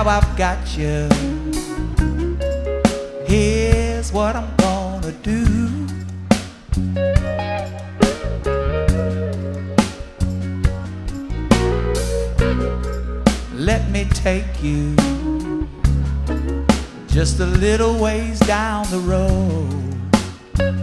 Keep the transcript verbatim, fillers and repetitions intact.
now I've got you. Here's what I'm gonna do. Let me take you just a little ways down the road.